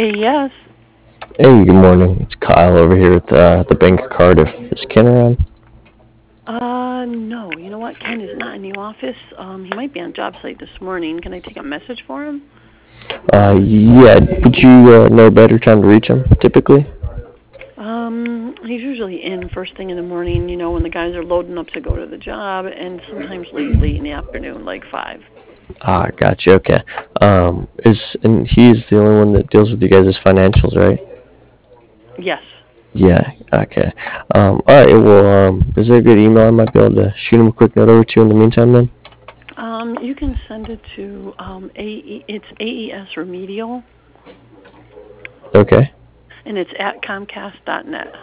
Yes. Hey, good morning. It's Kyle over here at the Bank of Cardiff. Is Ken around? No. You know what? Ken is not in the office. He might be on job site this morning. Can I take a message for him? Yeah. Would you know a better time to reach him, typically? He's usually in first thing in the morning, when the guys are loading up to go to the job, and sometimes late in the afternoon, like 5. Gotcha. Okay. And he's the only one that deals with you guys' financials, right? Yes. Yeah. Okay. All right. Well, is there a good email I might be able to shoot him a quick note over to in the meantime, then? You can send it to it's AES Remedial, Okay. and it's at Comcast.net.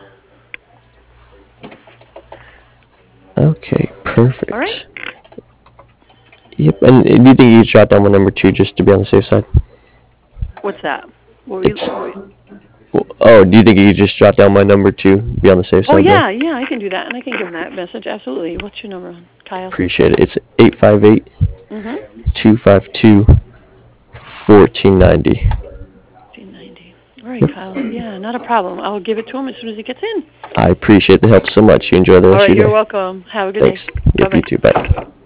Okay. All right? Perfect. Yep. And do you think you could jot down my number two just to be on the safe side? What's that? What were It's you, Oh, do you think you could just jot down my number two, be on the safe Oh, side there? yeah, I can do that, and I can give him that message. Absolutely. What's your number, Kyle? Appreciate it. It's 858 Mm-hmm. 252 1490. 1590. All right, Kyle. Yeah, not a problem. I'll give it to him as soon as he gets in. I appreciate the help so much. You enjoy the All rest right, of your you're day. welcome. Have a good day. Thanks. Yep, you Bye-bye. too. Bye.